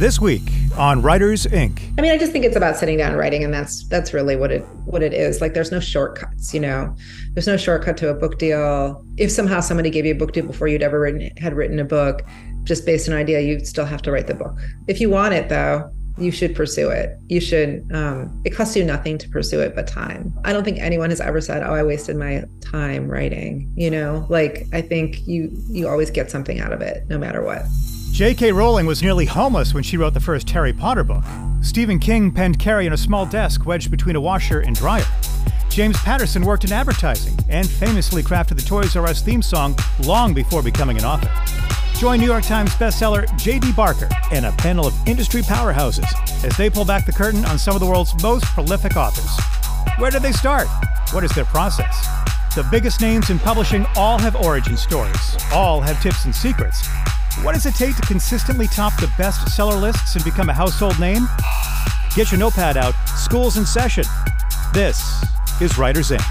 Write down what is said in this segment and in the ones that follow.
This week on Writers Inc. I mean, I just think it's about sitting down and writing, and that's really what it is. Like, there's no shortcuts, There's no shortcut to a book deal. If somehow somebody gave you a book deal before you'd ever had written a book, just based on an idea, you still have to write the book. If you want it, though, you should pursue it. You should. It costs you nothing to pursue it but time. I don't think anyone has ever said, "Oh, I wasted my time writing." Like, I think you always get something out of it, no matter what. J.K. Rowling was nearly homeless when she wrote the first Harry Potter book. Stephen King penned Carrie in a small desk wedged between a washer and dryer. James Patterson worked in advertising and famously crafted the Toys R Us theme song long before becoming an author. Join New York Times bestseller J.D. Barker and a panel of industry powerhouses as they pull back the curtain on some of the world's most prolific authors. Where did they start? What is their process? The biggest names in publishing all have origin stories. All have tips and secrets. What does it take to consistently top the bestseller lists and become a household name? Get your notepad out. School's in session. This is Writers Inc.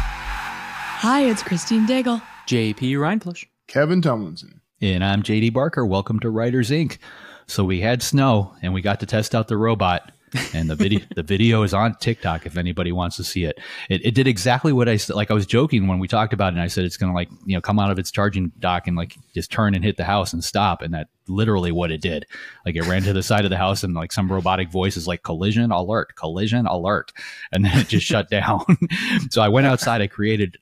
Hi, it's Christine Daigle. JP Reinflush. Kevin Tomlinson. And I'm JD Barker. Welcome to Writers Inc. So we had snow and we got to test out the robot. And the video is on TikTok if anybody wants to see it. It did exactly what I said. Like, I was joking when we talked about it, and I said it's going to come out of its charging dock and just turn and hit the house and stop. And that literally what it did. Like, it ran to the side of the house and some robotic voice is like, collision alert. And then it just shut down. So I went outside. I created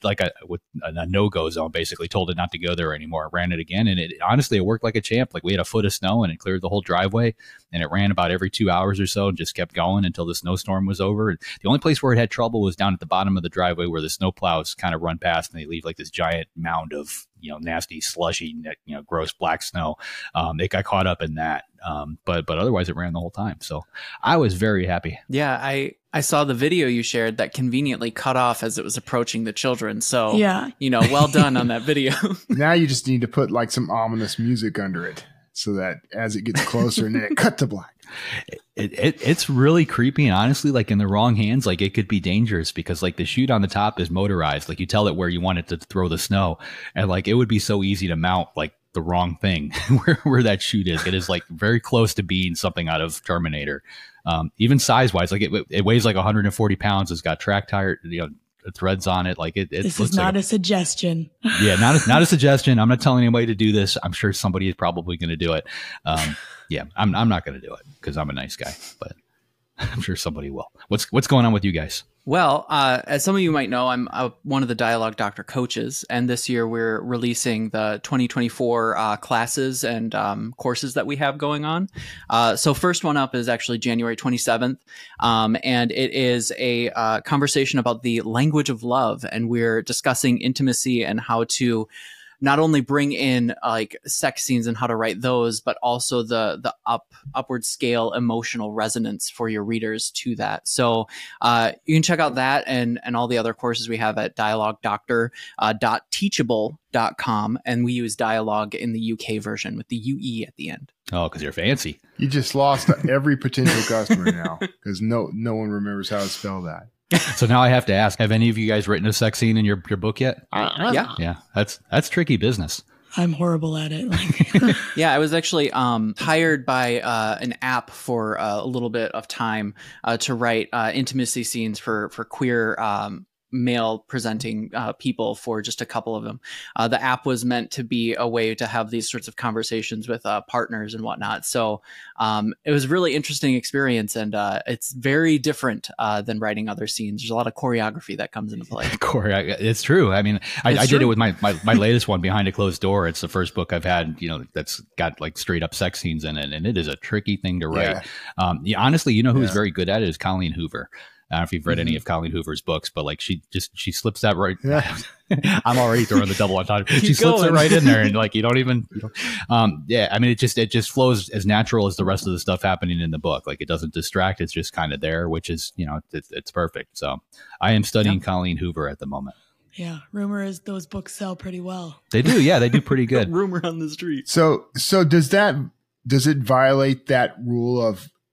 a no-go zone, basically told it not to go there anymore. I ran it again. And honestly, it worked like a champ. Like, we had a foot of snow and it cleared the whole driveway, and it ran about every 2 hours or so and just kept going until the snowstorm was over. The only place where it had trouble was down at the bottom of the driveway where the snow plows kind of run past and they leave this giant mound of nasty, slushy, gross black snow. It got caught up in that. But otherwise it ran the whole time. So I was very happy. Yeah, I saw the video you shared that conveniently cut off as it was approaching the children. So, yeah, well done on that video. Now you just need to put some ominous music under it so that as it gets closer and then it cut to black. It's really creepy, and honestly, in the wrong hands, it could be dangerous because the chute on the top is motorized. You tell it where you want it to throw the snow, and it would be so easy to mount the wrong thing where that chute is. It is very close to being something out of Terminator. Even size wise, it weighs 140 pounds. It's got track tire, threads on it. This is not a suggestion. Yeah, not a suggestion. I'm not telling anybody to do this. I'm sure somebody is probably going to do it. Yeah, I'm not going to do it because I'm a nice guy, but I'm sure somebody will. What's going on with you guys? Well, as some of you might know, I'm one of the Dialogue Doctor coaches, and this year we're releasing the 2024 classes and courses that we have going on. So first one up is actually January 27th, and it is a conversation about the language of love, and we're discussing intimacy and how to not only bring in sex scenes and how to write those, but also the upward scale emotional resonance for your readers to that. So you can check out that and all the other courses we have at dialoguedoctor.teachable.com. And we use dialogue in the UK version with the UE at the end. Oh, because you're fancy. You just lost every potential customer now because no one remembers how to spell that. So now I have to ask, have any of you guys written a sex scene in your book yet? Yeah. That's tricky business. I'm horrible at it. Yeah, I was actually hired by an app for a little bit of time to write intimacy scenes for queer male presenting people for just a couple of them. The app was meant to be a way to have these sorts of conversations with partners and whatnot. So it was a really interesting experience, and it's very different than writing other scenes. There's a lot of choreography that comes into play. It's true. I mean, I did it with my latest one, Behind a Closed Door. It's the first book I've had, that's got straight up sex scenes in it, and it is a tricky thing to write. Yeah. Honestly, who's very good at it is Colleen Hoover. I don't know if you've read any of Colleen Hoover's books, but she slips that right. Yeah. I'm already throwing the double entendre. She slips it right in there, and you don't even. Yeah, I mean, it just flows as natural as the rest of the stuff happening in the book. It doesn't distract. It's just kind of there, which is it's perfect. So I am studying Colleen Hoover at the moment. Yeah, rumor is those books sell pretty well. They do. Yeah, they do pretty good. Rumor on the street. So does it violate that rule of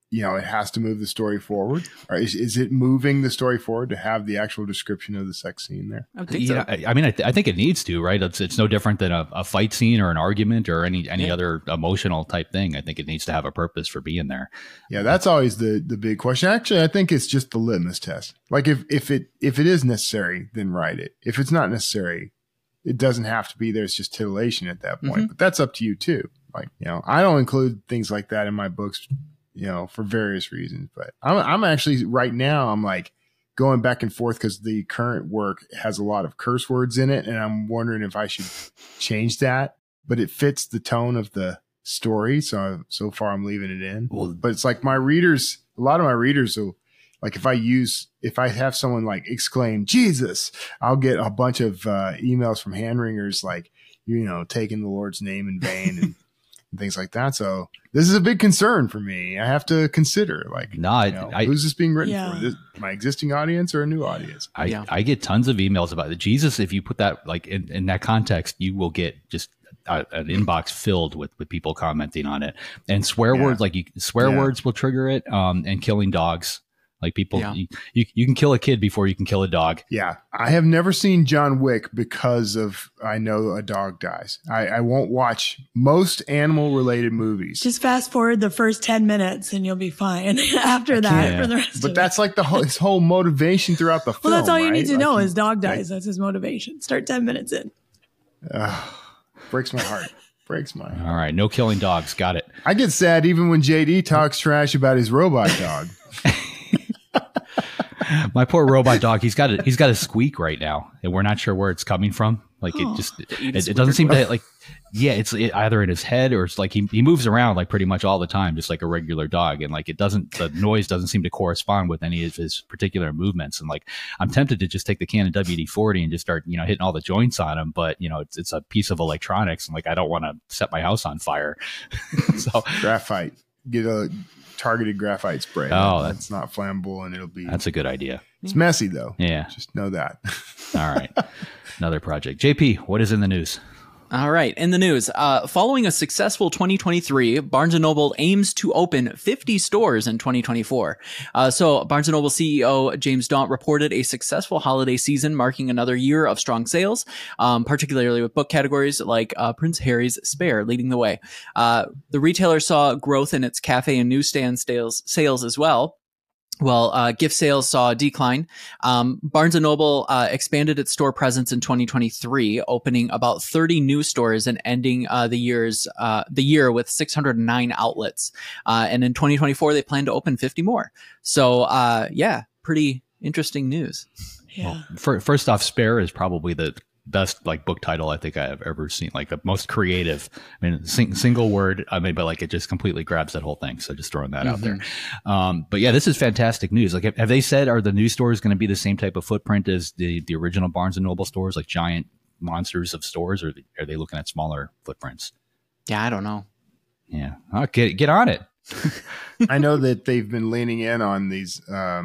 it has to move the story forward? Or is it moving the story forward to have the actual description of the sex scene there? I think so. I mean, I think it needs to, right? It's no different than a fight scene or an argument or any other emotional type thing. I think it needs to have a purpose for being there. Yeah, that's always the big question. Actually, I think it's just the litmus test. Like if it is necessary, then write it. If it's not necessary, it doesn't have to be there. It's just titillation at that point. But that's up to you too. Like, I don't include things like that in my books, for various reasons. But I'm actually right now, I'm like going back and forth because the current work has a lot of curse words in it. And I'm wondering if I should change that, but it fits the tone of the story. So far I'm leaving it in. Well, but it's like a lot of my readers will, like if I have someone like exclaim Jesus, I'll get a bunch of emails from hand wringers like, taking the Lord's name in vain and things like that. So this is a big concern for me. I have to consider who's this being written for? My existing audience or a new audience? I get tons of emails about it. Jesus, if you put that like in that context, you will get just an inbox filled with people commenting on it, and swear words words will trigger it. And killing dogs. Like people, you can kill a kid before you can kill a dog. Yeah. I have never seen John Wick because of, I know a dog dies. I won't watch most animal related movies. Just fast forward the first 10 minutes and you'll be fine after that for the rest of it. But that's like his whole motivation throughout the film. Well, that's all you need to know is dog dies. Like, that's his motivation. Start 10 minutes in. Breaks my heart. Breaks my heart. All right. No killing dogs. Got it. I get sad even when JD talks trash about his robot dog. My poor robot dog, he's got a squeak right now, and we're not sure where it's coming from. Like it doesn't seem to like, it's either in his head or it's like he moves around like pretty much all the time, just like a regular dog. And like the noise doesn't seem to correspond with any of his particular movements. And like, I'm tempted to just take the Canon WD-40 and just start, hitting all the joints on him. But it's a piece of electronics, and like, I don't want to set my house on fire. So graphite, get a targeted graphite spray. Oh, that's not flammable, and that's a good idea. It's messy though. Yeah. Just know that. All right. Another project. JP, what is in the news? All right. In the news, following a successful 2023, Barnes & Noble aims to open 50 stores in 2024. So Barnes & Noble CEO James Daunt reported a successful holiday season, marking another year of strong sales, particularly with book categories like Prince Harry's Spare leading the way. The retailer saw growth in its cafe and newsstand sales as well. Well, gift sales saw a decline. Barnes & Noble expanded its store presence in 2023, opening about 30 new stores and ending the year with 609 outlets. And in 2024, they plan to open 50 more. So, pretty interesting news. Yeah. Well, first off, Spare is probably the best like book title I think I have ever seen, like the most creative. I mean, single word, but like it just completely grabs that whole thing. So just throwing that out there. But yeah, this is fantastic news. Like, have they said, are the new stores going to be the same type of footprint as the original Barnes and Noble stores, like giant monsters of stores, or are they looking at smaller footprints? Yeah, I don't know. Yeah, get on it. I know that they've been leaning in on these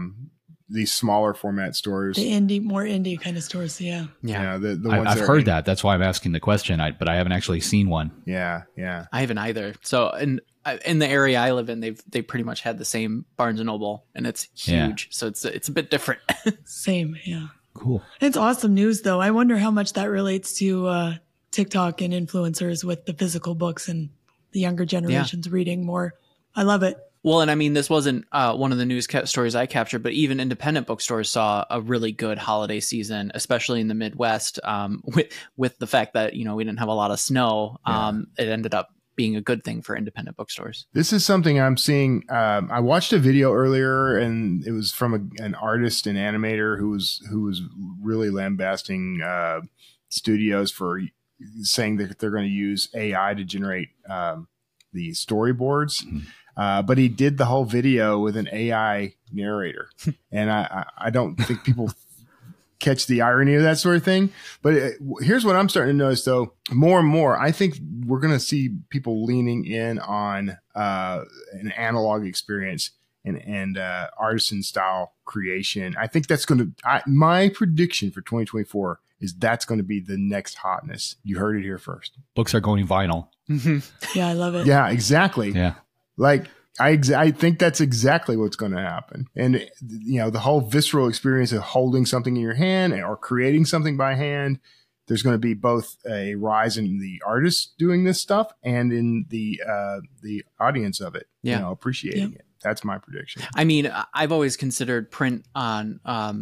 smaller format stores, the more indie kind of stores. Yeah. The ones I've heard that. That's why I'm asking the question. But I haven't actually seen one. Yeah. I haven't either. So in the area I live in, they pretty much had the same Barnes and Noble, and it's huge. So it's a bit different. Same. Yeah. Cool. It's awesome news, though. I wonder how much that relates to TikTok and influencers with the physical books and the younger generations reading more. I love it. Well, and I mean, this wasn't one of the news stories I captured, but even independent bookstores saw a really good holiday season, especially in the Midwest, with the fact that, we didn't have a lot of snow. It ended up being a good thing for independent bookstores. This is something I'm seeing. I watched a video earlier, and it was from an artist and animator who was really lambasting studios for saying that they're going to use AI to generate the storyboards. Mm-hmm. But he did the whole video with an AI narrator. And I don't think people catch the irony of that sort of thing. But here's what I'm starting to notice, though. More and more, I think we're going to see people leaning in on an analog experience and artisan style creation. I think that's going to my prediction for 2024 is that's going to be the next hotness. You heard it here first. Books are going vinyl. Mm-hmm. Yeah, I love it. Yeah, exactly. Yeah. Like I think that's exactly what's going to happen. And, the whole visceral experience of holding something in your hand or creating something by hand, there's going to be both a rise in the artists doing this stuff and in the audience of it, appreciating it. That's my prediction. I mean, I've always considered print on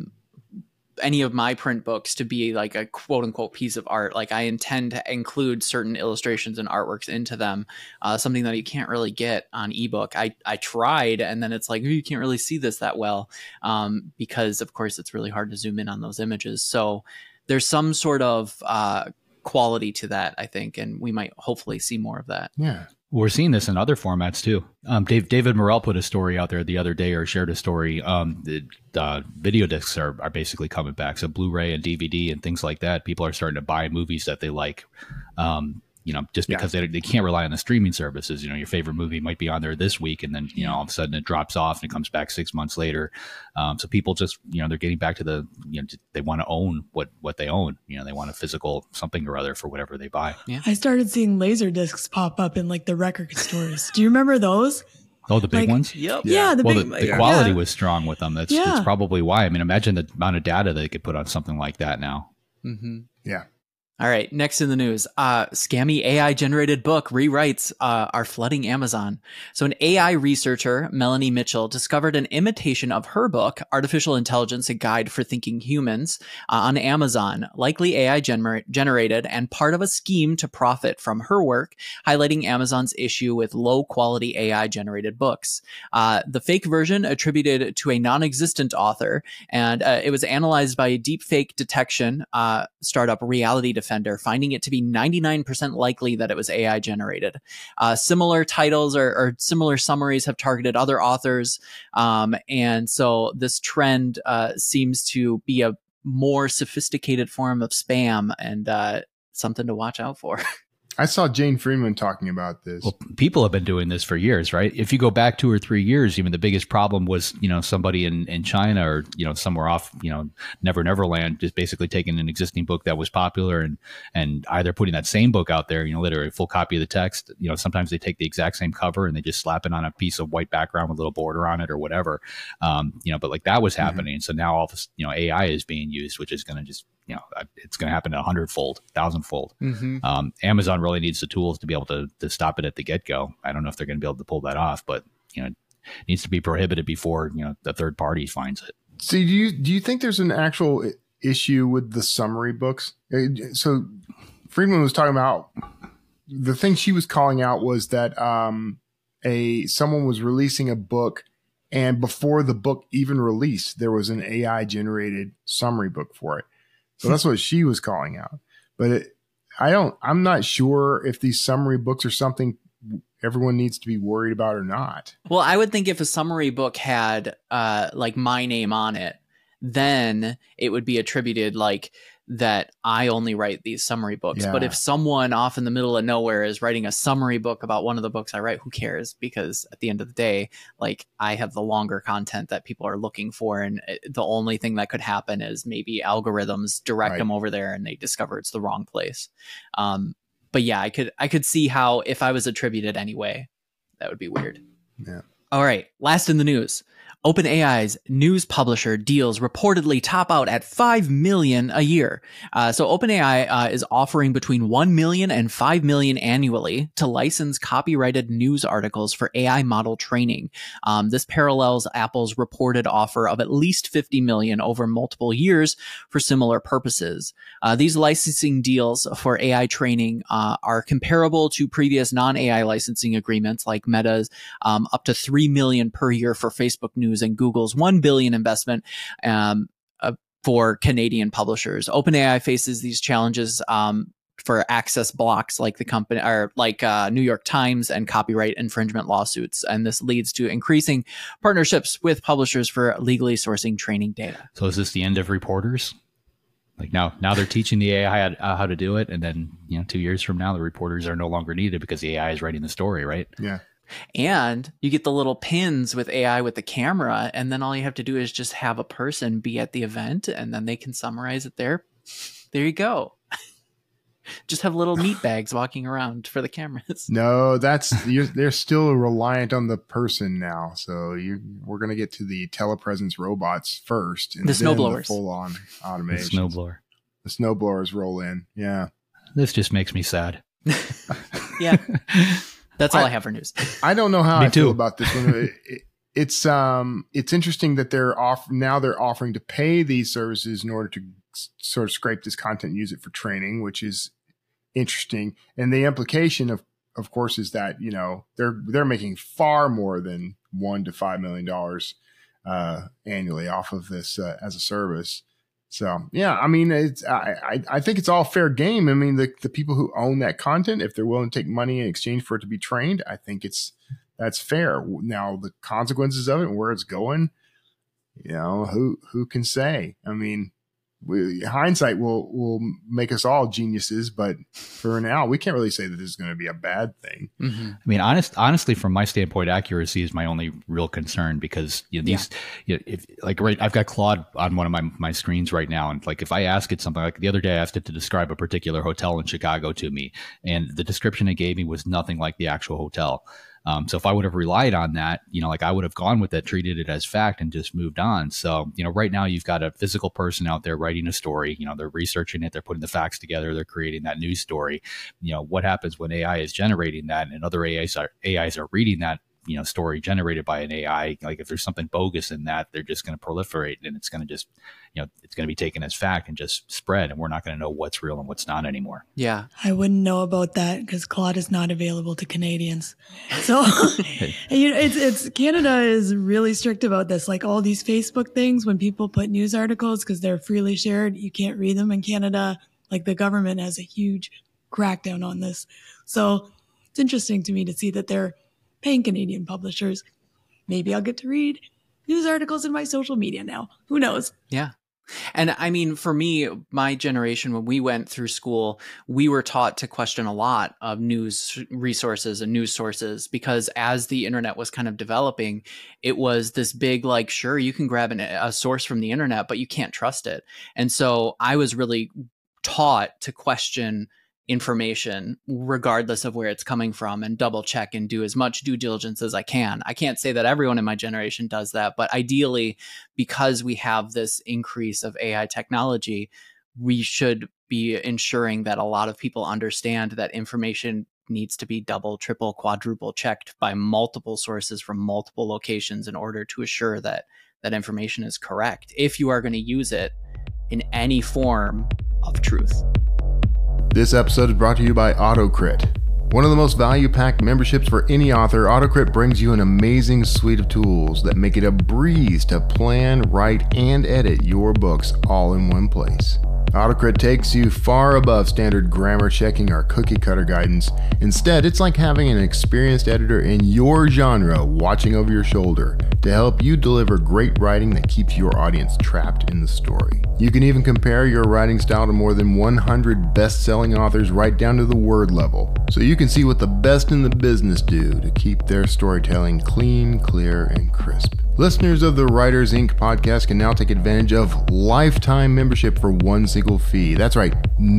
any of my print books to be like a quote unquote piece of art. Like I intend to include certain illustrations and artworks into them, something that you can't really get on ebook. I tried, and then it's like, you can't really see this that well, because of course it's really hard to zoom in on those images. So there's some sort of quality to that, I think, and we might hopefully see more of that. Yeah. We're seeing this in other formats too. David Morrell put a story out there the other day, or shared a story. The video discs are basically coming back. So Blu-ray and DVD and things like that. People are starting to buy movies that they like, just because they can't rely on the streaming services. Your favorite movie might be on there this week, and then, all of a sudden it drops off and it comes back 6 months later. So people just, they're getting back to they want to own what they own. They want a physical something or other for whatever they buy. Yeah. I started seeing laser discs pop up in like the record stores. Do you remember those? Oh, the big ones? Yep. Yeah. The quality was strong with them. That's probably why. I mean, imagine the amount of data they could put on something like that now. Mm-hmm. Yeah. All right, next in the news, scammy AI-generated book rewrites are flooding Amazon. So an AI researcher, Melanie Mitchell, discovered an imitation of her book, Artificial Intelligence, A Guide for Thinking Humans, on Amazon, likely AI generated and part of a scheme to profit from her work, highlighting Amazon's issue with low-quality AI-generated books. The fake version attributed to a non-existent author, and it was analyzed by a deepfake detection startup Reality Defender, finding it to be 99% likely that it was AI generated. Similar titles or similar summaries have targeted other authors. And so this trend seems to be a more sophisticated form of spam, and something to watch out for. I saw Jane Friedman talking about this. Well, people have been doing this for years, right? If you go back 2 or 3 years, even the biggest problem was, somebody in China or, somewhere off, Neverland, just basically taking an existing book that was popular and either putting that same book out there, literally a full copy of the text. Sometimes they take the exact same cover and they just slap it on a piece of white background with a little border on it or whatever. But like that was happening. So now all this, AI is being used, which is going to just, it's going to happen 100-fold, 1,000-fold. Mm-hmm. Amazon really needs the tools to be able to stop it at the get-go. I don't know if they're going to be able to pull that off, but it needs to be prohibited before the third party finds it. See, do you think there's an actual issue with the summary books? So Friedman was talking about the thing she was calling out was that someone was releasing a book, and before the book even released, there was an AI generated summary book for it. So that's what she was calling out. But I'm not sure if these summary books are something everyone needs to be worried about or not. Well, I would think if a summary book had like my name on it, then it would be attributed like that I only write these summary books. Yeah. But if someone off in the middle of nowhere is writing a summary book about one of the books I write, who cares? Because at the end of the day, like I have the longer content that people are looking for. And the only thing that could happen is maybe algorithms direct them over there and they discover it's the wrong place. But yeah, I could see how if I was attributed anyway, that would be weird. Yeah. All right. Last in the news. OpenAI's news publisher deals reportedly top out at $5 million a year. So OpenAI is offering between $1 million and $5 million annually to license copyrighted news articles for AI model training. This parallels Apple's reported offer of at least $50 million over multiple years for similar purposes. These licensing deals for AI training are comparable to previous non-AI licensing agreements like Meta's up to $3 million per year for Facebook News and Google's $1 billion investment for Canadian publishers. OpenAI faces these challenges for access blocks like the company or like New York Times and copyright infringement lawsuits, and this leads to increasing partnerships with publishers for legally sourcing training data. So is this the end of reporters? Like now they're teaching the AI how to do it, and then 2 years from now the reporters are no longer needed because the AI is writing the story, right? Yeah. And you get the little pins with AI with the camera, and then all you have to do is just have a person be at the event, and then they can summarize it there. There you go. Just have little meat bags walking around for the cameras. No, they're still reliant on the person now. So we're going to get to the telepresence robots first. And the then snowblowers. The full-on automation. Snowblower. The snowblowers roll in. Yeah. This just makes me sad. Yeah. That's all I have for news. I don't know how Me I too. feel about this one. It's interesting that they're offering to pay these services in order to sort of scrape this content and use it for training, which is interesting. And the implication of course is that, they're making far more than $1 to $5 million annually off of this as a service. So yeah, I mean, I think it's all fair game. I mean, the people who own that content, if they're willing to take money in exchange for it to be trained, I think that's fair. Now the consequences of it and where it's going, who can say? I mean, hindsight will make us all geniuses, but for now, we can't really say that this is going to be a bad thing. Mm-hmm. I mean, honestly, from my standpoint, accuracy is my only real concern because I've got Claude on one of my screens right now, and like if I ask it something, like the other day, I asked it to describe a particular hotel in Chicago to me, and the description it gave me was nothing like the actual hotel. So if I would have relied on that, I would have gone with it, treated it as fact and just moved on. So, right now you've got a physical person out there writing a story, they're researching it, they're putting the facts together, they're creating that news story. What happens when AI is generating that and other AIs are reading that, story generated by an AI? Like if there's something bogus in that, they're just going to proliferate and it's going to just, it's going to be taken as fact and just spread. And we're not going to know what's real and what's not anymore. Yeah. I wouldn't know about that because Claude is not available to Canadians. So, it's Canada is really strict about this. Like all these Facebook things, when people put news articles, because they're freely shared, you can't read them in Canada. Like the government has a huge crackdown on this. So it's interesting to me to see that they're paying Canadian publishers. Maybe I'll get to read news articles in my social media now. Who knows? Yeah. And I mean, for me, my generation, when we went through school, we were taught to question a lot of news resources and news sources because as the internet was kind of developing, it was this big, like, sure, you can grab a source from the internet, but you can't trust it. And so I was really taught to question information regardless of where it's coming from and double check and do as much due diligence as I can. I can't say that everyone in my generation does that, but ideally, because we have this increase of AI technology, we should be ensuring that a lot of people understand that information needs to be double, triple, quadruple checked by multiple sources from multiple locations in order to assure that that information is correct if you are going to use it in any form of truth. This episode is brought to you by AutoCrit. One of the most value-packed memberships for any author, AutoCrit brings you an amazing suite of tools that make it a breeze to plan, write, and edit your books all in one place. AutoCrit takes you far above standard grammar checking or cookie cutter guidance. Instead, it's like having an experienced editor in your genre watching over your shoulder to help you deliver great writing that keeps your audience trapped in the story. You can even compare your writing style to more than 100 best-selling authors right down to the word level, so you can see what the best in the business do to keep their storytelling clean, clear, and crisp. Listeners of the Writers Inc. podcast can now take advantage of lifetime membership for one single fee. That's right,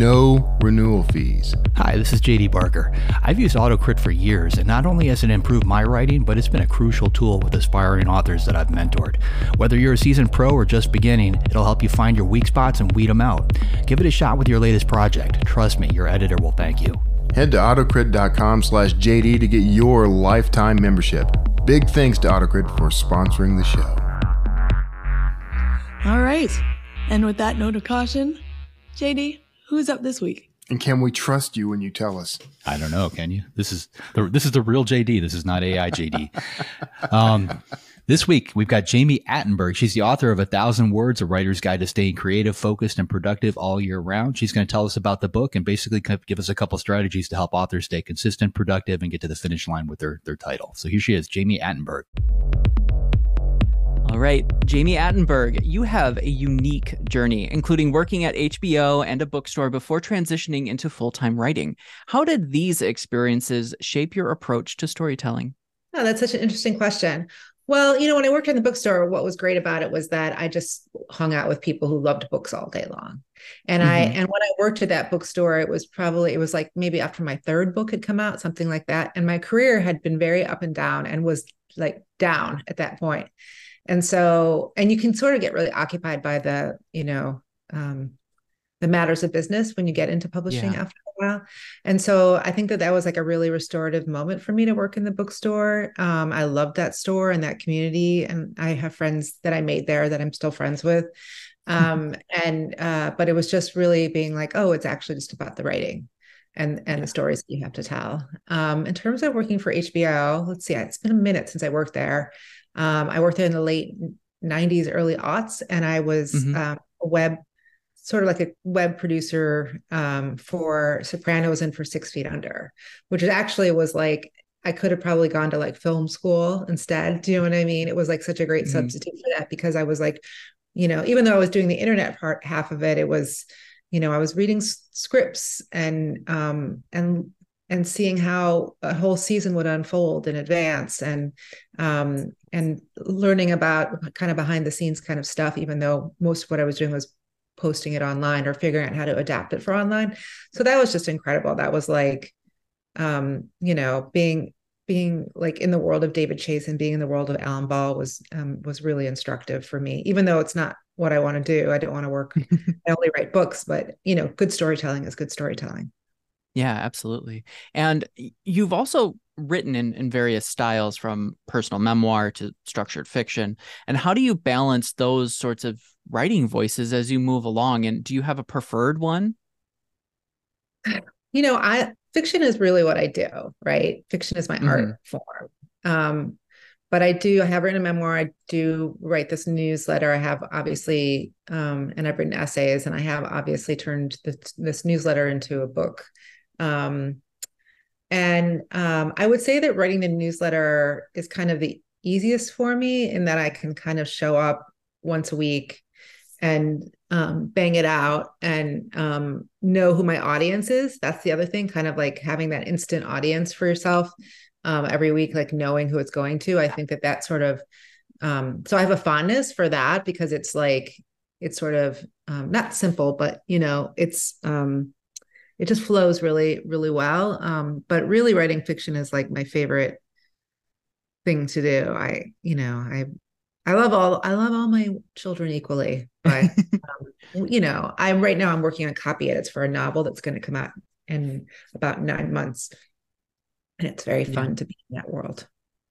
no renewal fees. Hi, this is JD Barker. I've used AutoCrit for years, and not only has it improved my writing, but it's been a crucial tool with aspiring authors that I've mentored. Whether you're a seasoned pro or just beginning, it'll help you find your weak spots and weed them out. Give it a shot with your latest project. Trust me, your editor will thank you. Head to autocrit.com/JD to get your lifetime membership. Big thanks to AutoCrit for sponsoring the show. All right. And with that note of caution, JD, who's up this week? And can we trust you when you tell us? I don't know. Can you? This is the real JD. This is not AI JD. This week, we've got Jami Attenberg. She's the author of 1,000 Words, A Writer's Guide to Staying Creative, Focused, and Productive All Year Round. She's going to tell us about the book and basically give us a couple strategies to help authors stay consistent, productive, and get to the finish line with their title. So here she is, Jami Attenberg. All right, Jami Attenberg, you have a unique journey, including working at HBO and a bookstore before transitioning into full-time writing. How did these experiences shape your approach to storytelling? Oh, that's such an interesting question. Well, when I worked in the bookstore, what was great about it was that I just hung out with people who loved books all day long. Mm-hmm. And when I worked at that bookstore, it was like maybe after my third book had come out, something like that. And my career had been very up and down and was like down at that point. And so, and you can sort of get really occupied by the matters of business when you get into publishing Yeah. after a while. And so I think that that was like a really restorative moment for me to work in the bookstore. I loved that store and that community. And I have friends that I made there that I'm still friends with. But it was just really being like, oh, it's actually just about the writing and the stories that you have to tell. In terms of working for HBO, let's see, it's been a minute since I worked there. I worked there in the late 90s, early aughts, and I was Mm-hmm. sort of like a web producer for Sopranos and for 6 Feet Under, which actually was like, I could have probably gone to like film school instead. Do you know what I mean? It was like such a great Mm-hmm. substitute for that because I was like, even though I was doing the internet part, half of it, it was, I was reading scripts and seeing how a whole season would unfold in advance and learning about kind of behind the scenes kind of stuff, even though most of what I was doing was posting it online or figuring out how to adapt it for online. So that was just incredible. That was like, being like in the world of David Chase and being in the world of Alan Ball was really instructive for me, even though it's not what I want to do. I don't want to work, I only write books, but good storytelling is good storytelling. Yeah, absolutely. And you've also written in various styles from personal memoir to structured fiction. And how do you balance those sorts of writing voices as you move along? And do you have a preferred one? I fiction is really what I do, right? Fiction is my Mm-hmm. art form. But I have written a memoir. I do write this newsletter. I have obviously, and I've written essays, and I have obviously turned this newsletter into a book. I would say that writing the newsletter is kind of the easiest for me in that I can kind of show up once a week and bang it out and know who my audience is. That's the other thing, kind of like having that instant audience for yourself every week, like knowing who it's going to. I think that sort of, so I have a fondness for that because it's like, it's sort of not simple, but it just flows really, really well. But really writing fiction is like my favorite thing to do. I love all my children equally, but I'm working on copy edits for a novel that's going to come out in about 9 months. And it's very Yeah. fun to be in that world.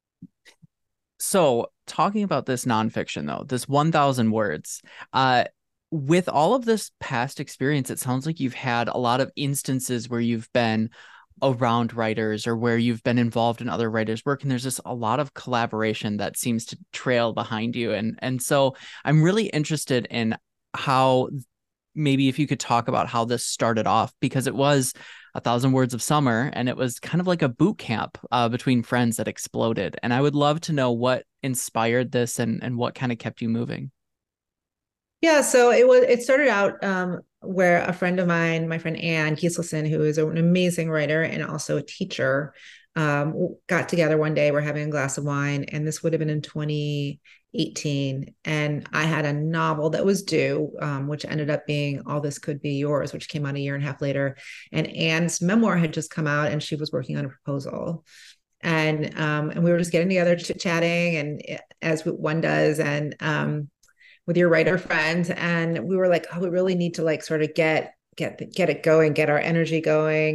So, talking about this nonfiction, though, this 1,000 words, with all of this past experience, it sounds like you've had a lot of instances where you've been around writers or where you've been involved in other writers' work, and there's just a lot of collaboration that seems to trail behind you. And so I'm really interested in how maybe if you could talk about how this started off, because it was 1,000 words of summer and it was kind of like a boot camp between friends that exploded. And I would love to know what inspired this and what kind of kept you moving. Yeah, so it started out where a friend of mine, my friend Anne Kieselson, who is an amazing writer and also a teacher, got together one day. We're having a glass of wine, and this would have been in 2018. And I had a novel that was due, which ended up being All This Could Be Yours, which came out a year and a half later. And Anne's memoir had just come out, and she was working on a proposal. And we were just getting together, chit-chatting, and as one does, and with your writer friends, and we were like, oh, we really need to like sort of get it going, get our energy going,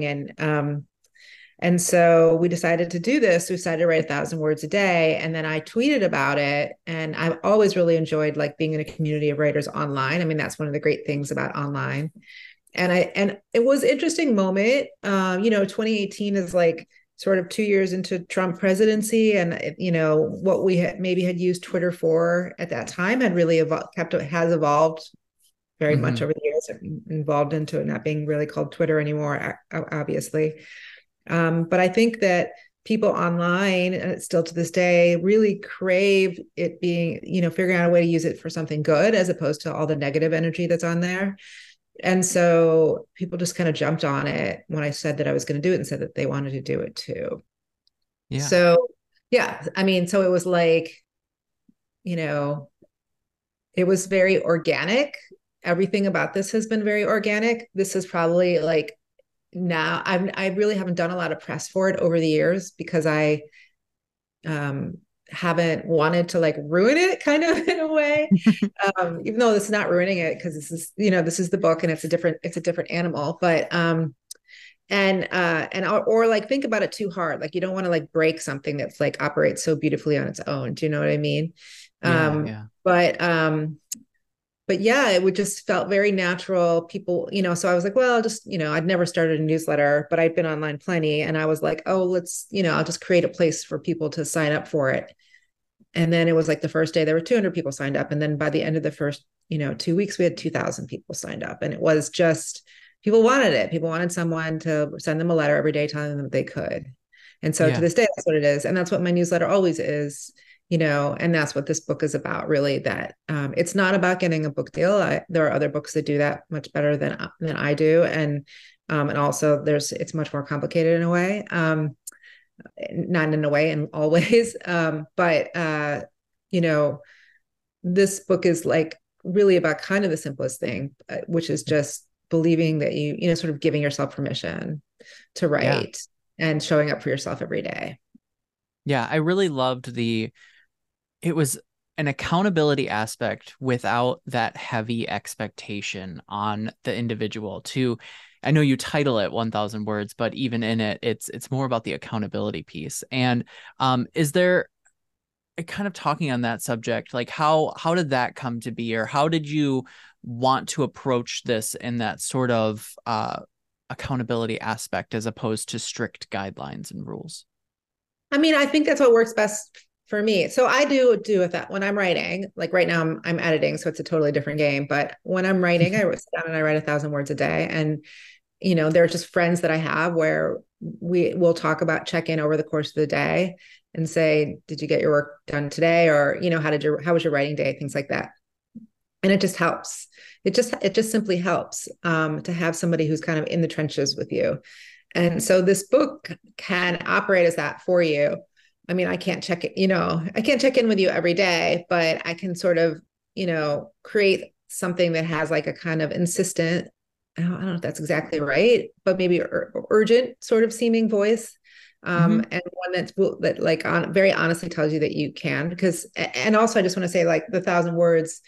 and so we decided to do this. We decided to write 1,000 words a day, and then I tweeted about it. And I've always really enjoyed like being in a community of writers online. I mean, that's one of the great things about online. And it was an interesting moment. 2018 is like sort of 2 years into Trump presidency, and what we had used Twitter for at that time had really has evolved very much over the years, involved into it not being really called Twitter anymore, obviously. But I think that people online, and still to this day, really crave it being, figuring out a way to use it for something good as opposed to all the negative energy that's on there. And so people just kind of jumped on it when I said that I was going to do it and said that they wanted to do it too. Yeah. So, yeah, I mean, so it was like, you know, it was very organic. Everything about this has been very organic. This is probably like now I really haven't done a lot of press for it over the years because I haven't wanted to like ruin it kind of in a way. Even though this is not ruining it because this is, you know, this is the book and it's a different animal, but or like think about it too hard. Like you don't want to like break something that's like operates so beautifully on its own. Do you know what I mean? Yeah. But yeah, it would just felt very natural. People, you know, so I was like, well, I'll just, you know, I'd never started a newsletter, but I'd been online plenty. And I was like, oh, let's, you know, I'll just create a place for people to sign up for it. And then it was like the first day there were 200 people signed up. And then by the end of the first, you know, 2 weeks, we had 2,000 people signed up. And it was just, people wanted it. People wanted someone to send them a letter every day telling them that they could. And so to this day, that's what it is. And that's what my newsletter always is. You know, and that's what this book is about, really, that it's not about getting a book deal. There are other books that do that much better than I do. And also it's much more complicated in a way, not in a way in all ways. But you know, this book is like really about kind of the simplest thing, which is just believing that you know, sort of giving yourself permission to write and showing up for yourself every day. Yeah, I really loved it was an accountability aspect without that heavy expectation on the individual I know you title it 1,000 words, but even in it, it's more about the accountability piece. And is there kind of talking on that subject, like how did that come to be, or how did you want to approach this in that sort of accountability aspect as opposed to strict guidelines and rules? I mean, I think that's what works best for me. So I do with that when I'm writing, like right now I'm editing, so it's a totally different game. But when I'm writing, I sit down and I write 1,000 words a day. And, you know, they're just friends that I have where we will talk about, check in over the course of the day and say, did you get your work done today? Or, you know, how was your writing day? Things like that. And it just helps. It just simply helps to have somebody who's kind of in the trenches with you. And so this book can operate as that for you. I mean, I can't check in with you every day, but I can sort of, you know, create something that has like a kind of insistent, I don't know if that's exactly right, but maybe urgent sort of seeming voice. And one that like very honestly tells you that you can, because, and also I just want to say like the 1,000 words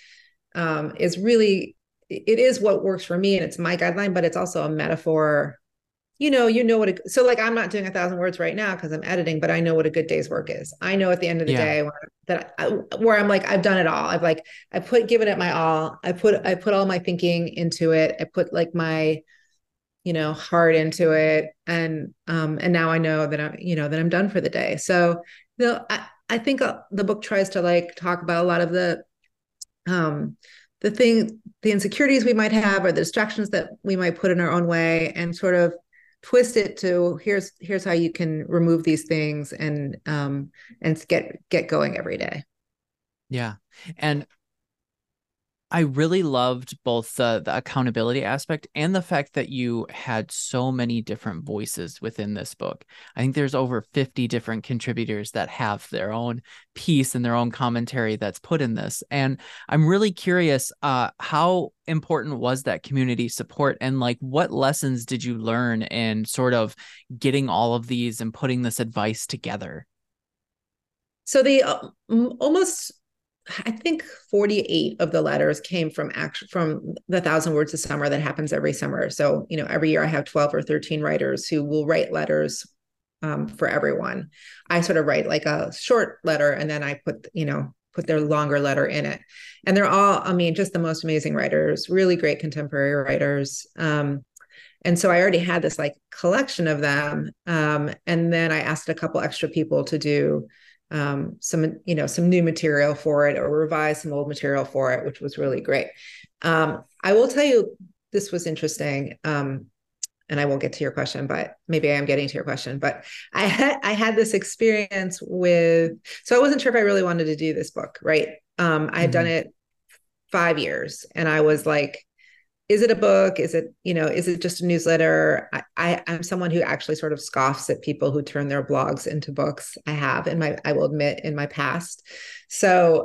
is really, it is what works for me and it's my guideline, but it's also a metaphor. You know so like I'm not doing 1,000 words right now because I'm editing, but I know what a good day's work is. I know at the end of the day where I'm like, I've done it all. Given it my all. I put all my thinking into it. I put like my, you know, heart into it. And now I know that I'm done for the day. So, you know, I think the book tries to like talk about a lot of the insecurities we might have or the distractions that we might put in our own way and sort of twist it to here's how you can remove these things and get going every day. Yeah. And I really loved both the accountability aspect and the fact that you had so many different voices within this book. I think there's over 50 different contributors that have their own piece and their own commentary that's put in this. And I'm really curious, how important was that community support, and like what lessons did you learn in sort of getting all of these and putting this advice together? So I think 48 of the letters came from the 1,000 Words a Summer that happens every summer. So, you know, every year I have 12 or 13 writers who will write letters for everyone. I sort of write like a short letter and then I put their longer letter in it. And they're all, I mean, just the most amazing writers, really great contemporary writers. And so I already had this like collection of them. And then I asked a couple extra people to do some new material for it or revise some old material for it, which was really great. I will tell you, this was interesting. And I won't get to your question, but maybe I am getting to your question, but I had this experience so I wasn't sure if I really wanted to do this book. Right. I had done it 5 years and I was like, is it a book? Is it, is it just a newsletter? I'm someone who actually sort of scoffs at people who turn their blogs into books. I will admit, in my past. So,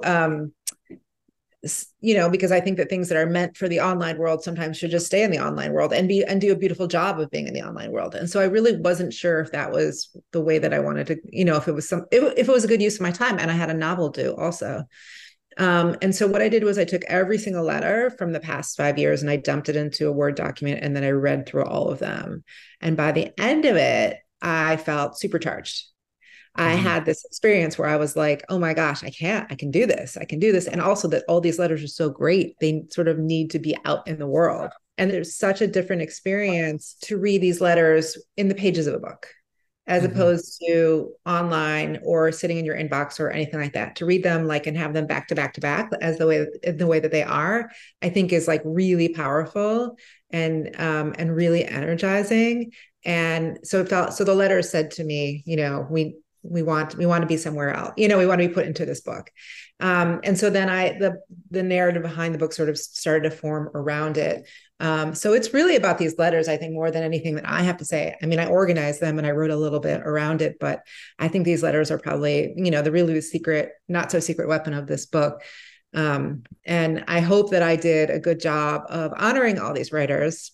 because I think that things that are meant for the online world sometimes should just stay in the online world and do a beautiful job of being in the online world. And so I really wasn't sure if that was the way that I wanted to, if it was if it was a good use of my time, and I had a novel due also. And so what I did was I took every single letter from the past 5 years and I dumped it into a Word document, and then I read through all of them. And by the end of it, I felt supercharged. I had this experience where I was like, oh my gosh, I can do this. I can do this. And also that all these letters are so great. They sort of need to be out in the world. And there's such a different experience to read these letters in the pages of a book, as opposed to online or sitting in your inbox or anything like that. To read them and have them back to back to back as the way that they are, I think is really powerful and really energizing. And so the letter said to me, we want to be somewhere else. We want to be put into this book. And so then the narrative behind the book sort of started to form around it. So it's really about these letters, I think, more than anything that I have to say. I mean, I organized them and I wrote a little bit around it, but I think these letters are probably, the really secret, not so secret weapon of this book. And I hope that I did a good job of honoring all these writers.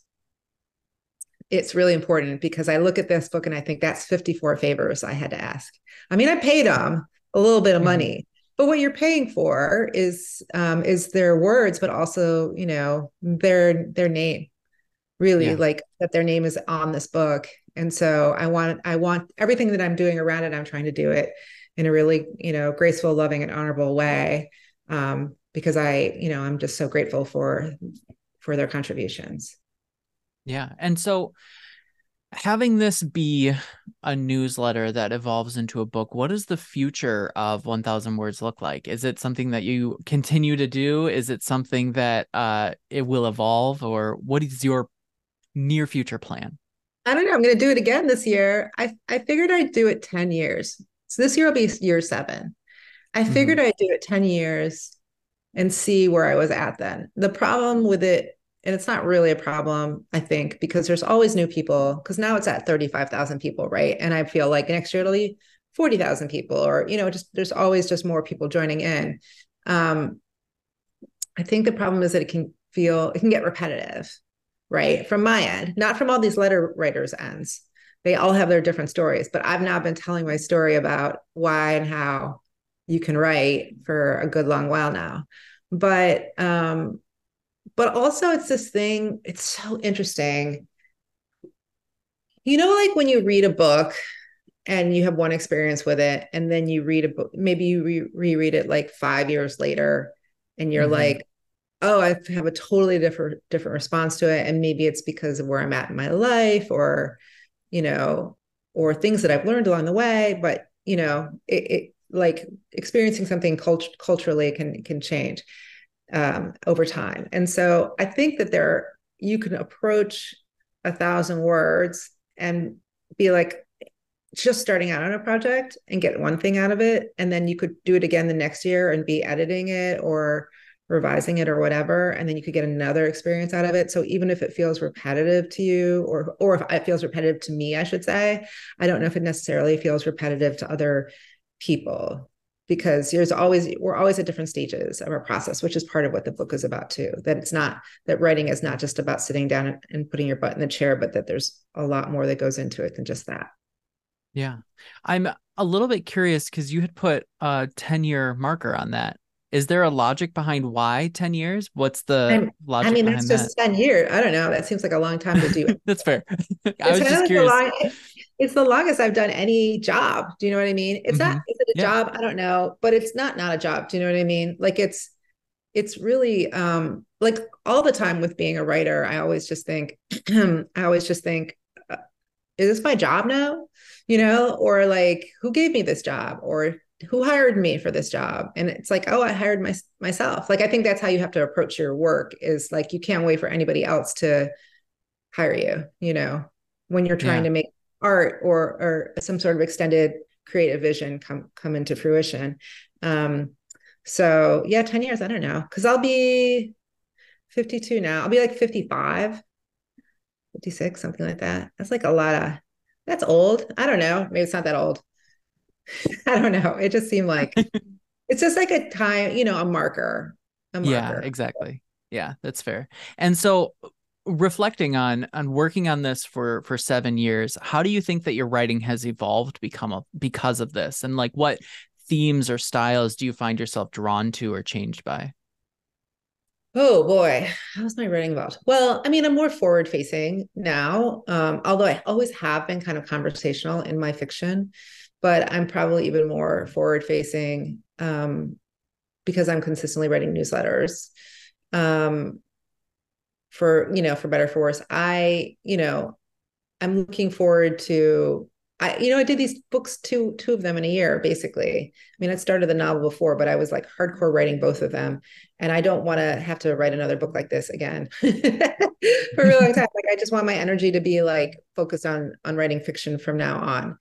It's really important because I look at this book and I think that's 54 favors I had to ask. I mean, I paid them a little bit of money, but what you're paying for is their words, but also, their name, really, that their name is on this book. And so I want everything that I'm doing around it, I'm trying to do it in a really, graceful, loving, and honorable way. Because I'm just so grateful for their contributions. Yeah. And so having this be a newsletter that evolves into a book, what does the future of 1000 Words look like? Is it something that you continue to do? Is it something that it will evolve? Or what is your near future plan? I don't know. I'm going to do it again this year. I figured I'd do it 10 years. So this year will be year 7. I figured I'd do it 10 years and see where I was at then. The problem with it, and it's not really a problem, I think, because there's always new people, because now it's at 35,000 people, right? And I feel like next year it'll be 40,000 people, or, there's always just more people joining in. I think the problem is that it can get repetitive, right? From my end, not from all these letter writers' ends. They all have their different stories, but I've now been telling my story about why and how you can write for a good long while now. But also it's this thing, it's so interesting. Like when you read a book and you have one experience with it, and then you read a book, maybe you reread it 5 years later, and you're like, oh, I have a totally different response to it. And maybe it's because of where I'm at in my life, or, or things that I've learned along the way. But, it experiencing something culturally can change over time. And so I think that you can approach 1000 Words and be just starting out on a project and get one thing out of it. And then you could do it again the next year and be editing it or revising it or whatever. And then you could get another experience out of it. So even if it feels repetitive to you, or if it feels repetitive to me, I should say, I don't know if it necessarily feels repetitive to other people, because we're always at different stages of our process, which is part of what the book is about too. That writing is not just about sitting down and putting your butt in the chair, but that there's a lot more that goes into it than just that. Yeah. I'm a little bit curious because you had put a 10-year marker on that. Is there a logic behind why 10 years? What's the logic behind that? That's just 10 years. I don't know. That seems like a long time to do. That's fair. I was just curious. It's the longest I've done any job. Do you know what I mean? It's not, is it a job? I don't know, but it's not a job. Do you know what I mean? It's really, all the time with being a writer, I always just think, is this my job now? Or who gave me this job, or who hired me for this job? And it's oh, I hired myself. I think that's how you have to approach your work, is you can't wait for anybody else to hire you, when you're trying to make art or some sort of extended creative vision come into fruition. So yeah, 10 years, I don't know. 'Cause I'll be 52 now. I'll be like 55, 56, something like that. That's like a lot of, that's old. I don't know. Maybe it's not that old. I don't know. It just seemed like it's just like a time, a marker, Yeah, exactly. Yeah, that's fair. And so reflecting on working on this for 7 years, how do you think that your writing has evolved because of this? And like what themes or styles do you find yourself drawn to or changed by? Oh boy, how's my writing evolved? Well, I mean, I'm more forward facing now, although I always have been kind of conversational in my fiction, but I'm probably even more forward facing because I'm consistently writing newsletters. Um, for better or for worse, I'm looking forward to I did these books, two of them in a year, basically. I mean, I started the novel before, but I was like hardcore writing both of them. And I don't want to have to write another book like this again for a really long time. Like I just want my energy to be like focused on writing fiction from now on.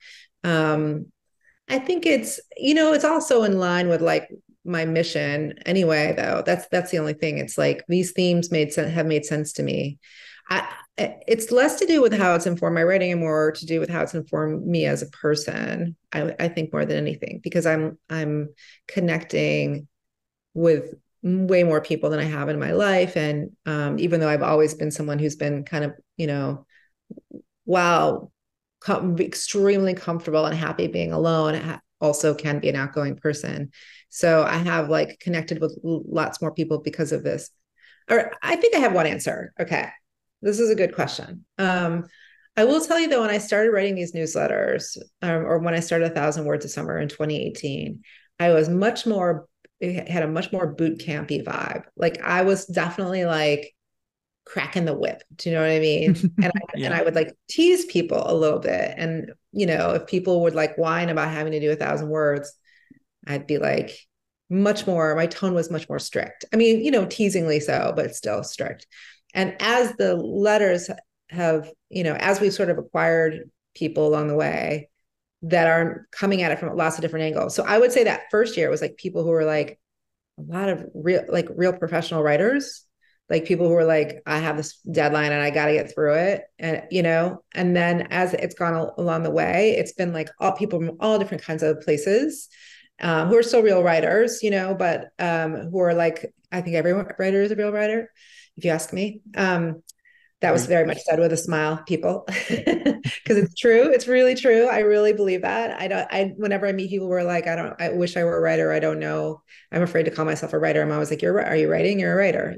I think it's also in line with like my mission anyway, though. That's the only thing. It's like these themes have made sense to me. It's less to do with how it's informed my writing and more to do with how it's informed me as a person. I think more than anything, because I'm connecting with way more people than I have in my life. And even though I've always been someone who's been kind of, wow, extremely comfortable and happy being alone, I also can be an outgoing person. So I have like connected with lots more people because of this. Or I think I have one answer. Okay. This is a good question. I will tell you though, when I started writing these newsletters, or when I started 1,000 Words a Summer in 2018, I was it had a much more boot campy vibe. Like I was definitely like cracking the whip. Do you know what I mean? And I would like tease people a little bit. And, if people would like whine about having to do 1,000 words, I'd be like my tone was much more strict. I mean, teasingly so, but still strict. And as the letters have, as we've sort of acquired people along the way that are coming at it from lots of different angles. So I would say that first year was like people who were like a lot of real professional writers, like people who were like, I have this deadline and I got to get through it. And, and then as it's gone along the way, it's been like all people from all different kinds of places who are still real writers, but who are like, I think every writer is a real writer, if you ask me. That was very much said with a smile, people, because it's true. It's really true. I really believe that. Whenever I meet people who are like, I wish I were a writer. I don't know. I'm afraid to call myself a writer. I'm always like, are you writing? You're a writer,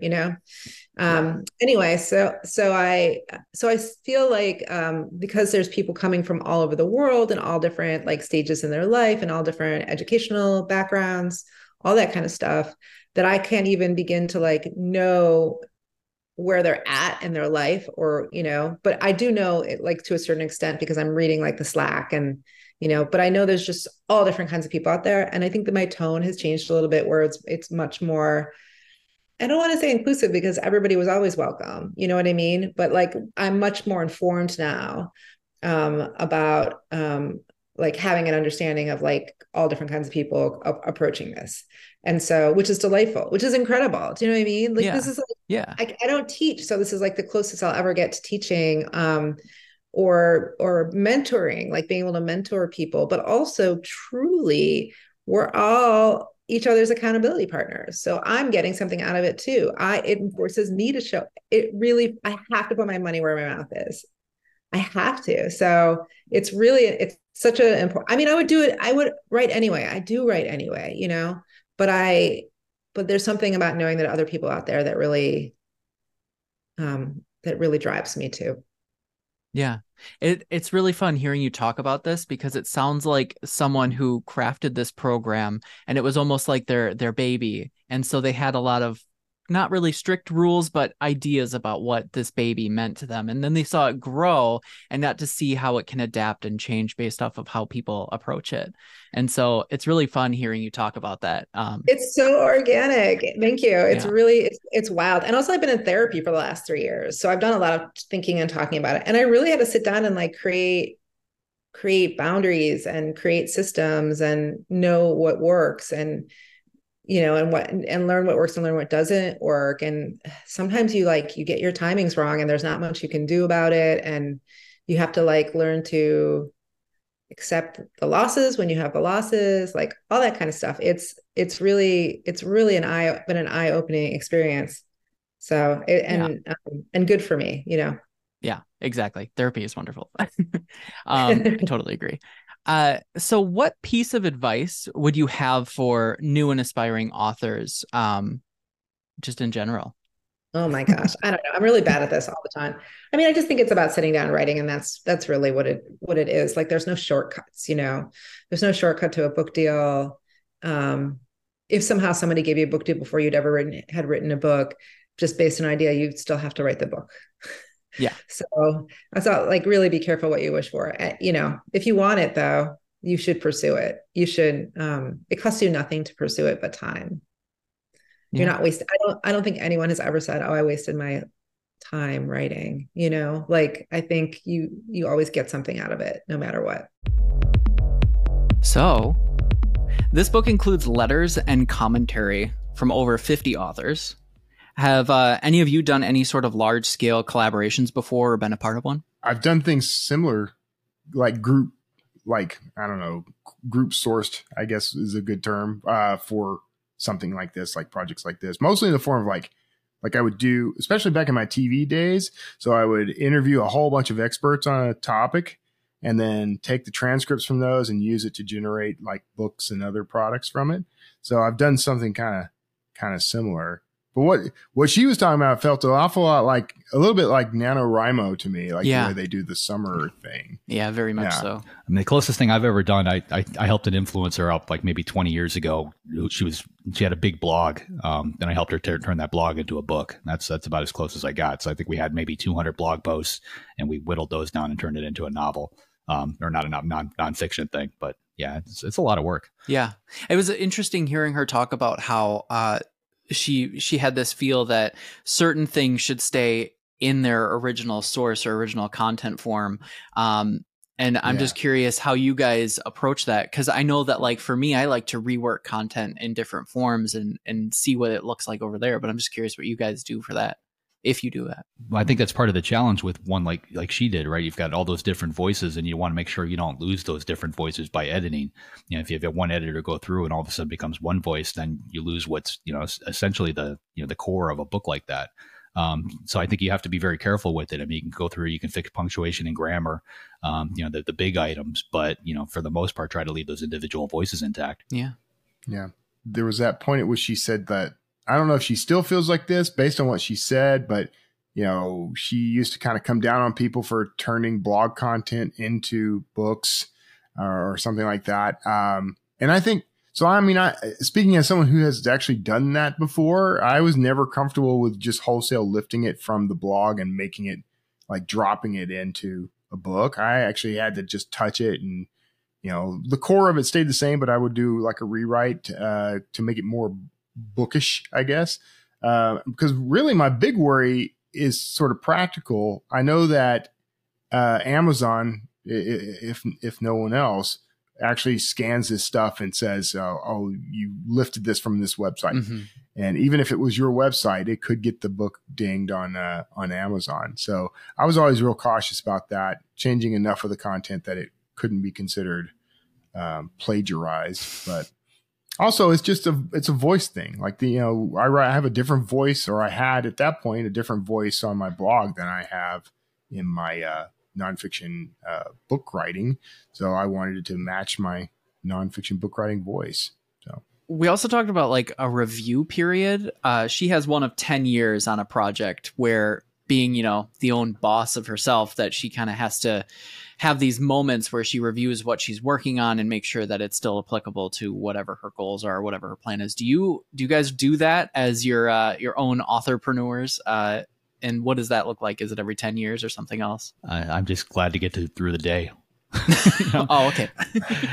Anyway, so I feel like, because there's people coming from all over the world and all different like stages in their life and all different educational backgrounds, all that kind of stuff, that I can't even begin to like know where they're at in their life, or but I do know it like to a certain extent because I'm reading like the Slack and but I know there's just all different kinds of people out there, and I think that my tone has changed a little bit where it's much more, I don't want to say inclusive because everybody was always welcome, you know what I mean, but like I'm much more informed now about like having an understanding of like all different kinds of people approaching this. And so, which is delightful, which is incredible. Do you know what I mean? Like, this is like, I don't teach. So this is like the closest I'll ever get to teaching, or mentoring, like being able to mentor people, but also truly we're all each other's accountability partners. So I'm getting something out of it too. It forces me to show it really, I have to put my money where my mouth is. I have to. So it's such an important, I mean, I would write anyway. I do write anyway, but there's something about knowing that other people out there that really drives me too. Yeah. It's really fun hearing you talk about this because it sounds like someone who crafted this program and it was almost like their baby. And so they had a lot of not really strict rules, but ideas about what this baby meant to them. And then they saw it grow and got to see how it can adapt and change based off of how people approach it. And so it's really fun hearing you talk about that. It's so organic. Thank you. It's really, it's wild. And also I've been in therapy for the last 3 years. So I've done a lot of thinking and talking about it. And I really had to sit down and like create boundaries and create systems and know what works. And and learn what works and learn what doesn't work. And sometimes you get your timings wrong and there's not much you can do about it. And you have to like learn to accept the losses when you have the losses, like all that kind of stuff. It's really an eye-opening experience. So and good for me, Yeah, exactly. Therapy is wonderful. I totally agree. So what piece of advice would you have for new and aspiring authors, just in general? Oh my gosh. I don't know. I'm really bad at this all the time. I mean, I just think it's about sitting down and writing, and that's really what it is. Like there's no shortcuts, There's no shortcut to a book deal. If somehow somebody gave you a book deal before you'd ever had written a book, just based on an idea, you still have to write the book. Yeah. So that's all, like really be careful what you wish for. If you want it though, you should pursue it. You should, it costs you nothing to pursue it, but time. You're not wasting. I don't think anyone has ever said, "Oh, I wasted my time writing." Like I think you always get something out of it, no matter what. So, this book includes letters and commentary from over 50 authors. Have any of you done any sort of large-scale collaborations before or been a part of one? I've done things similar, like I don't know, group sourced, I guess is a good term, for something like this, like projects like this, mostly in the form of like I would do, especially back in my TV days. So I would interview a whole bunch of experts on a topic and then take the transcripts from those and use it to generate like books and other products from it. So I've done something kind of similar. But what she was talking about felt an awful lot like a little bit like NaNoWriMo to me, like the way they do the summer thing. Yeah, very much so. I mean, the closest thing I've ever done, I helped an influencer up like maybe 20 years ago. She had a big blog. Then I helped her turn that blog into a book. That's about as close as I got. So I think we had maybe 200 blog posts and we whittled those down and turned it into a novel, or not a nonfiction thing. But yeah, it's a lot of work. Yeah. It was interesting hearing her talk about how, she had this feel that certain things should stay in their original source or original content form. And I'm just curious how you guys approach that. Cause I know that like for me, I like to rework content in different forms and see what it looks like over there. But I'm just curious what you guys do for that, if you do that. Well, I think that's part of the challenge with one like she did, right? You've got all those different voices and you want to make sure you don't lose those different voices by editing. If you have one editor go through and all of a sudden becomes one voice, then you lose what's, essentially the core of a book like that. So I think you have to be very careful with it. I mean, you can go through, you can fix punctuation and grammar, the big items, but for the most part, try to leave those individual voices intact. Yeah. Yeah. There was that point at which she said that, I don't know if she still feels like this based on what she said, but she used to kind of come down on people for turning blog content into books or something like that. And I think, so I mean, speaking as someone who has actually done that before, I was never comfortable with just wholesale lifting it from the blog and making it like dropping it into a book. I actually had to just touch it and, the core of it stayed the same, but I would do like a rewrite to make it more bookish, I guess. Because really my big worry is sort of practical. I know that Amazon, if no one else, actually scans this stuff and says, oh, you lifted this from this website. Mm-hmm. And even if it was your website, it could get the book dinged on Amazon. So I was always real cautious about that, changing enough of the content that it couldn't be considered plagiarized. But also, it's a voice thing. Like I have a different voice, or I had at that point a different voice on my blog than I have in my nonfiction book writing. So I wanted it to match my nonfiction book writing voice. So we also talked about like a review period. She has one of 10 years on a project where, being the own boss of herself, that she kind of has to have these moments where she reviews what she's working on and make sure that it's still applicable to whatever her goals are or whatever her plan is. Do you guys do that as your own authorpreneurs? And what does that look like? Is it every 10 years or something else? I'm just glad to get through the day. Oh, okay.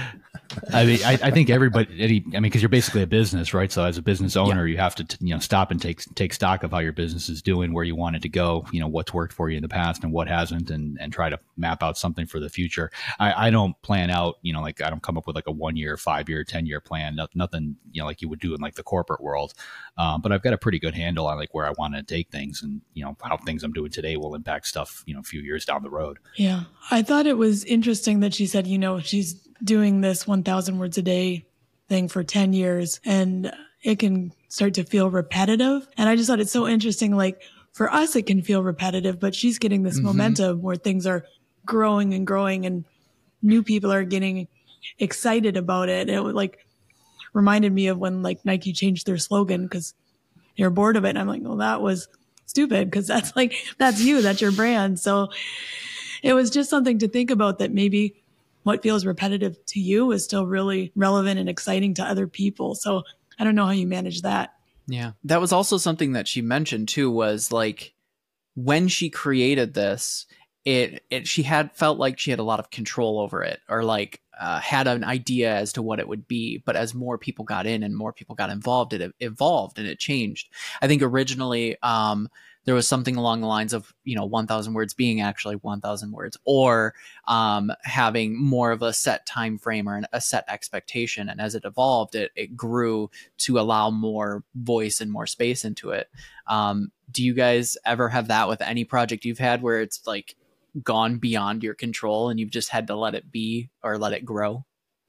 I mean, I think everybody, because you're basically a business, right? So as a business owner, you have to, stop and take stock of how your business is doing, where you want it to go, what's worked for you in the past and what hasn't, and try to map out something for the future. I don't plan out, like I don't come up with like a 1 year, 5 year, 10-year plan, nothing, like you would do in like the corporate world. But I've got a pretty good handle on like where I want to take things, and, how things I'm doing today will impact stuff, a few years down the road. Yeah. I thought it was interesting that she said, she's doing this 1,000 words a day thing for 10 years and it can start to feel repetitive. And I just thought it's so interesting. Like for us, it can feel repetitive, but she's getting this momentum where things are growing and growing and new people are getting excited about it. It like reminded me of when like Nike changed their slogan because you're bored of it. And I'm like, well, that was stupid because that's you, that's your brand. So it was just something to think about, that maybe what feels repetitive to you is still really relevant and exciting to other people. So I don't know how you manage that. Yeah. That was also something that she mentioned too, was like when she created this, she had felt like she had a lot of control over it, or like had an idea as to what it would be. But as more people got in and more people got involved, it evolved and it changed. I think originally, there was something along the lines of, 1,000 words being actually 1,000 words, or having more of a set time frame or a set expectation. And as it evolved, it grew to allow more voice and more space into it. Do you guys ever have that with any project you've had where it's like gone beyond your control and you've just had to let it be or let it grow?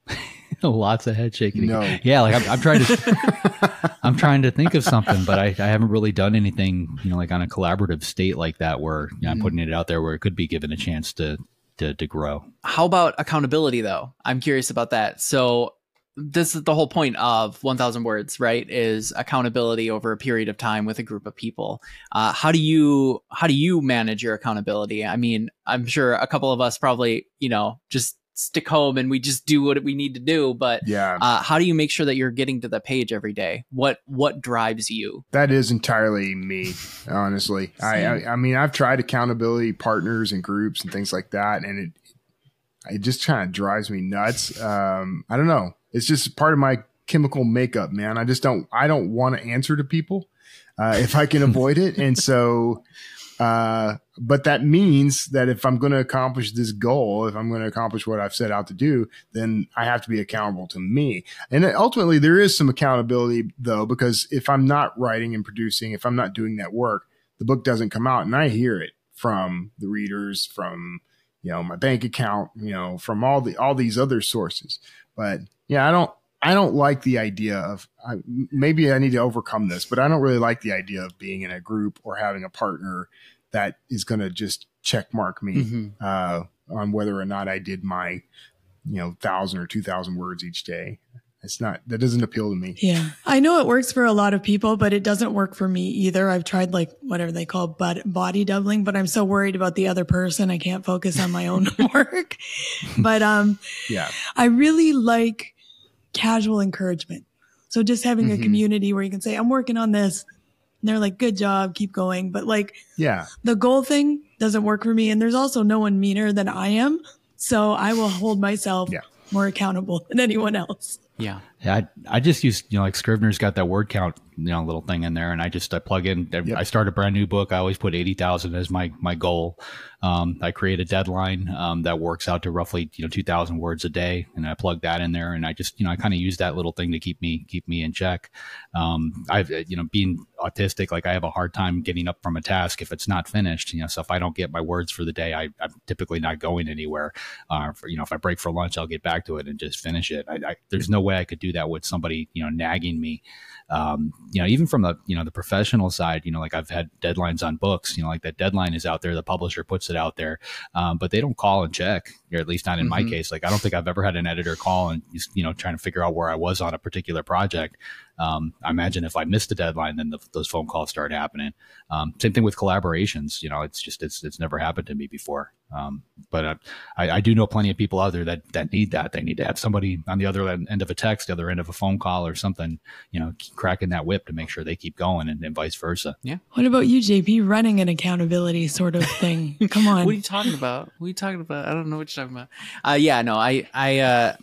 Lots of head shaking. No. Yeah, like I'm trying to I'm trying to think of something, but I haven't really done anything, like on a collaborative state like that where I'm putting it out there where it could be given a chance to grow. How about accountability though? I'm curious about that. So this is the whole point of 1,000 words, right? Is accountability over a period of time with a group of people. How do you manage your accountability? I mean, I'm sure a couple of us probably, just stick home and we just do what we need to do. But how do you make sure that you're getting to the page every day? What drives you? That is entirely me, honestly. I mean, I've tried accountability partners and groups and things like that, and it just kind of drives me nuts. I don't know. It's just part of my chemical makeup, man. I don't want to answer to people if I can avoid it. And so, but that means that if I'm going to accomplish this goal, if I'm going to accomplish what I've set out to do, then I have to be accountable to me. And ultimately there is some accountability though, because if I'm not writing and producing, if I'm not doing that work, the book doesn't come out, and I hear it from the readers, from, my bank account, from all these other sources. But yeah, I don't like the idea of, maybe I need to overcome this, but I don't really like the idea of being in a group or having a partner that is going to just check mark me on whether or not I did my, 1,000 or 2,000 words each day. That doesn't appeal to me. Yeah. I know it works for a lot of people, but it doesn't work for me either. I've tried like whatever they call body doubling, but I'm so worried about the other person. I can't focus on my own work. But, I really like casual encouragement. So just having a community where you can say, I'm working on this. And they're like, good job, keep going. But like, the goal thing doesn't work for me. And there's also no one meaner than I am. So I will hold myself more accountable than anyone else. Yeah. I just use, like Scrivener's got that word count, little thing in there. And I plug in, I start a brand new book. I always put 80,000 as my goal. I create a deadline, that works out to roughly, 2,000 words a day. And I plug that in there. And I just, I kind of use that little thing to keep me in check. I've, being autistic, like I have a hard time getting up from a task if it's not finished, so if I don't get my words for the day, I'm typically not going anywhere. If I break for lunch, I'll get back to it and just finish it. There's no way I could do that with somebody, nagging me. Even from the professional side, like I've had deadlines on books, like that deadline is out there, the publisher puts it out there, but they don't call and check, or at least not in my case. Like I don't think I've ever had an editor call and, trying to figure out where I was on a particular project. I imagine if I missed a deadline, then those phone calls start happening. Same thing with collaborations. It's never happened to me before. But I do know plenty of people out there that need that. They need to have somebody on the other end of a text, the other end of a phone call or something, cracking that whip to make sure they keep going, and vice versa. Yeah. What about you, JP? Running an accountability sort of thing. Come on. What are you talking about? I don't know what you're talking about.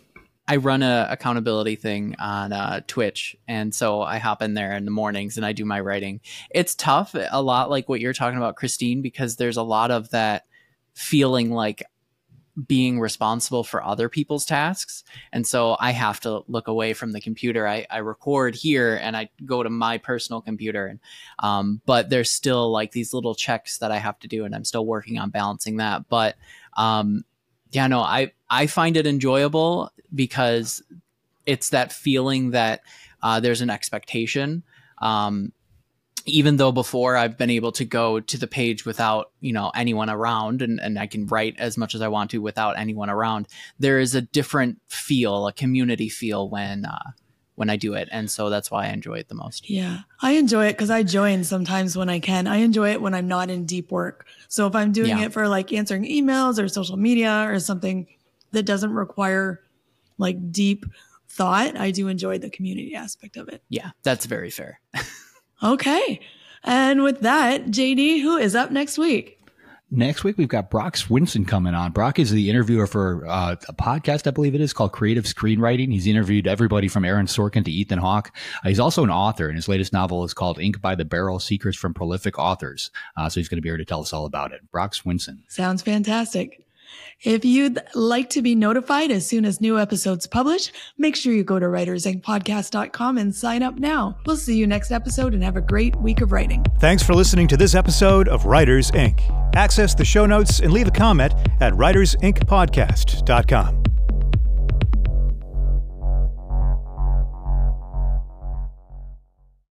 I run a accountability thing on Twitch, and so I hop in there in the mornings and I do my writing. It's tough, a lot like what you're talking about, Christine, because there's a lot of that feeling like being responsible for other people's tasks. And so I have to look away from the computer. I record here and I go to my personal computer. And, but there's still like these little checks that I have to do, and I'm still working on balancing that. But yeah, no, I find it enjoyable because it's that feeling that there's an expectation. Even though before I've been able to go to the page without, anyone around, and I can write as much as I want to without anyone around, there is a different feel, a community feel when I do it. And so that's why I enjoy it the most. Yeah, I enjoy it because I join sometimes when I can. I enjoy it when I'm not in deep work. So if I'm doing it for like answering emails or social media or something that doesn't require like deep thought, I do enjoy the community aspect of it. Yeah, that's very fair. Okay. And with that, JD, who is up next week? Next week, we've got Brock Swinson coming on. Brock is the interviewer for a podcast, I believe it is, called Creative Screenwriting. He's interviewed everybody from Aaron Sorkin to Ethan Hawke. He's also an author, and his latest novel is called Ink by the Barrel, Secrets from Prolific Authors. So he's going to be here to tell us all about it. Brock Swinson. Sounds fantastic. If you'd like to be notified as soon as new episodes publish, make sure you go to writersincpodcast.com and sign up now. We'll see you next episode and have a great week of writing. Thanks for listening to this episode of Writers Inc. Access the show notes and leave a comment at writersincpodcast.com.